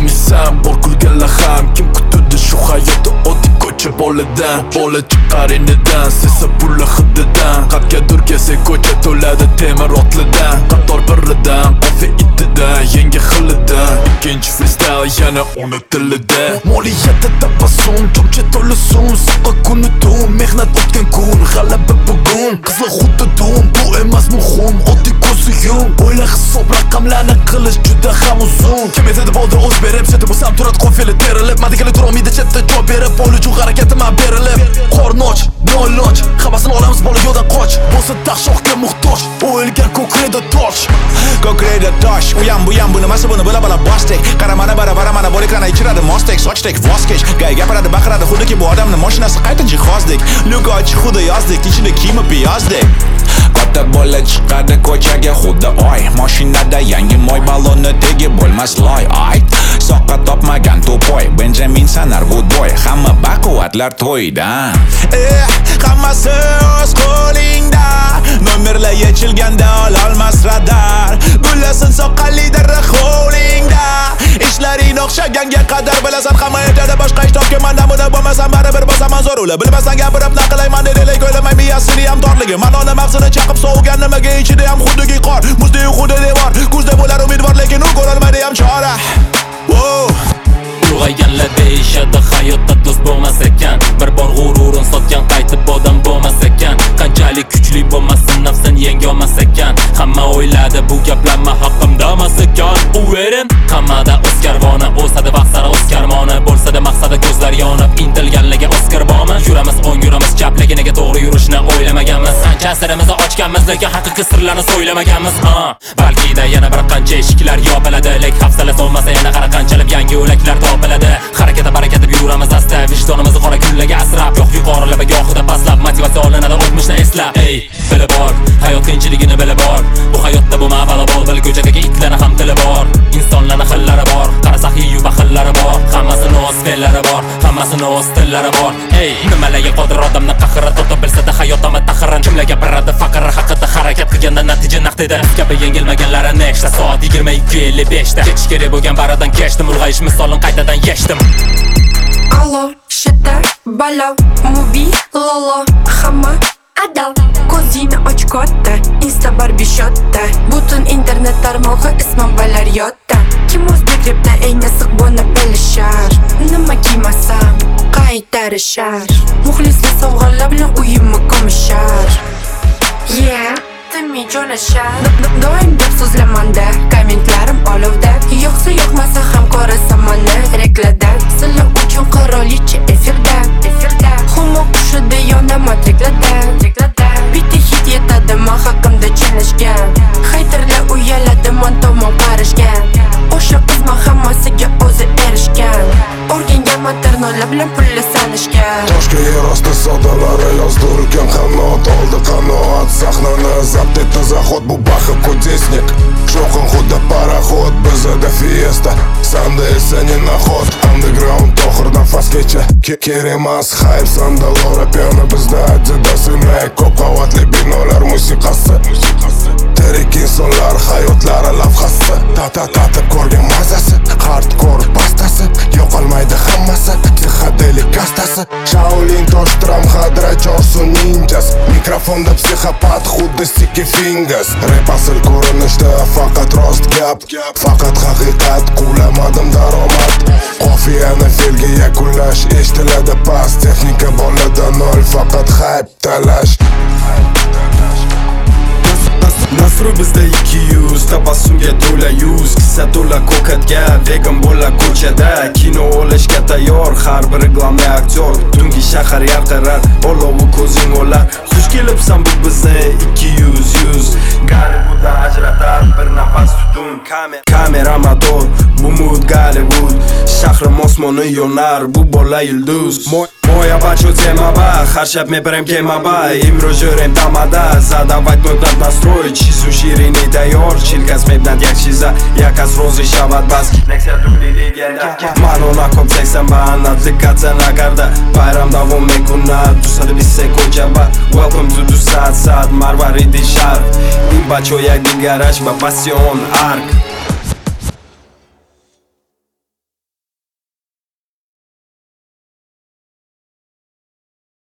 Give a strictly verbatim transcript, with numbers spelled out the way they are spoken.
bilmaysan bor kulganlar ham kim kutadi shu hayotda oddiy ko'cha boladan bola chiqar inidan sesa pulli hididan qatgadur kelsa ko'cha to'ladi temir otlidan qator biridan qofi itidan yangi xilidan ikkinchi freestyle yana ona tilida moliyatda tabassum tomchi to'la suv soqqa kuni tun mehnat o'tgan kun g'alaba bugun qizlar xuddi dum bu emas muhim oddiy ko'zi yum o'yla hisob raqamlarni qilish juda ham uzun kim aytadi bo'ldi o'z berib seti bo'lsam turadi qofiyli terilib madikali turolmaydi chetda javob berib bola uchun harakatima berilib qornoch noiloj hammasini olamiz bola yo'ldan qoch bo'lsa taqshoqqa muhtoj o'yilgan ko'krayda tosh ko'krayda tosh uyam buyam bu nimasi buni bila bila boshdek qaramana barabara mana bol ekrani ichiradi mostek sochdek voz kech gay gapiradi baqiradi xuddiki bu odamni mashinasi qayta jihozdek lugoch xuddi yozdek ichida kiyimi piyozdek katta bola chiqadi ko'chaga xuddi oy mashinada yangi moy balloni tegib bo'lmas loy ayt soqqa topmagan to'poy Benjamin sanar good boy hamma baquvvatlar to'yda eh hammasi o'z qo'lingda nomerlar yechilganda ololmas radar gullasin soqqali daraxt hovlingda ishlaring o'xshaganga qadar bilasan hamma aytadi boshqa ish topgan manda buni bo'lmasam baribir bosaman zo'r ula bilmasang gapirib naqilayman dedek o'ylamay miyasini ham torligi manoni mag'zini chaqib sovugan nimaga ichida ham xuddiki qor muzdek xuddi devor kuzda bo'lar umidvor lekin u ko'rolmaydi ham chora ulg'ayganlar deyishadi hayotda do'st bo'lmas ekan bir bor g'ururin sotgan qaytib odam bo'lmas ekan qanchalik kuchli bo'lmasin nafsin yenga olmas ekan hamma o'yladi bu gaplarma haqqimda emas ekan u erim hammada o'z karvoni o'sadi vaqt sari o'z karmoni bo'lsa-da maqsadi ko'zlar yonib intilganligi Oskar bormi yuramiz o'ng yuramiz chap lekin nega to'g'ri yurishni o'ylamaganmiz qancha sirimizni ochganmiz lekin haqiqiy sirlarni so'ylamaganmiz ha balkida yana bir qancha eshiklar yopiladi lek hafsala solmasa yana qara qanchalik yangi o'laklar topiladi harakatda barakat deb yuramiz asta vijdonimizni qora kunlarga asrab yo'q yuqorilab gohida pastlab motivatsiya olinadi o'tmishni eslab ey bilib bor hayot qiyinchiligini bilib bor bu hayotda bu ma'valo bol bil ko'chadagi itlarni ham tili bor insonlarni xillari bor qarasak yu baxillari bor hammasini o'z fe'llari bor hammasini o'z tillari bor ey nimalarga qodir odamni qahri totib bilsa-da hayot ama taxrin kimlar gapiradi faqir haqida harakat qilganda natija naqdida kabi yengilmaganlari nechta soat yigirma ikki ellik beshda ketish kerak bo'lgan baradan kechdim ulg'ayish misolin qaytadan yechdim Allo, shita, balo, mubi, lolo, hamma adal ko'zingni och katta, insta barbi shotda butun internet tarmog'i ismim balar yodda kim o'zbek repda eng nasiq buni bilishar nima kiymasam qaytarishar muxlislar sovg'alar bilan uyimni ko'mishar yeah timi jo'nashar doim deb so'zlamanda kommentlarim olovda yo'qsa yo'qmasa ham ko'rasan mani rekladan sizlar uchun qirolicha efirda efirda humo qushida yonaman tekladan tekladan bitta hit yetadimi haqimda chalishgan hayterlar uyaladi man tomon qarishgan o'sha qizma hammasiga o'zi erishgan o'rganganman ternolar bilan pulli sanishgan toshga yer osti sodalari yozdirgan qanot oldi qanoat sahnani zabt etdi zahot bu baxi kudesnik shovqin xuddi paraxod bizada fiesta sanda esa не наход underground to'xir nafasgacha kerak emas hype sandalora piano bizda adidasi mac ko'p qavatli binolar musiqasi tirik insonlar hayotlari lavhasi tata tatib ko'rgan mazasi hardcore pastasi yo'qolmaydi hammasi psixodelik kastasi shaolin tosh tram hadra chorsu ninjas mikrofonda psixopat xuddi sticky fingers rap asl ko'rinishda faqat rost gap faqat haqiqat qulamadim daromad qofiyani felga yakunlash eshitiladi past texnika bolada nol faqat hype talash Nasru bizda ikki yuz tabassumga to'la yuz kissa to'la ko'katga vegan bola ko'chada kino olishga tayyor har biri glavniy aktyor tungi shahar yarqirar olovi ko'zing olar xush kelibsan bu bizni ikki yuz yuz Gollywooddan ajratar bir nafas tutun kamera motor bu mood Gollywood shahrim osmoni yonar bu bola yulduz Moja bacio temaba, харчап me прям кемаба Имро жирем тамада, задавать нужно настроить Чизу ширине дайор, чилкас мебнат як чиза Як аз розы шават бас, нексер дули легенда Манона коп сексам ба, отвлекаться на карда Байрам давом мекуна, тусады бисе кочаба Welcome to the sad sad, марвариди шар Им бачо як дин гараж ба пассион арк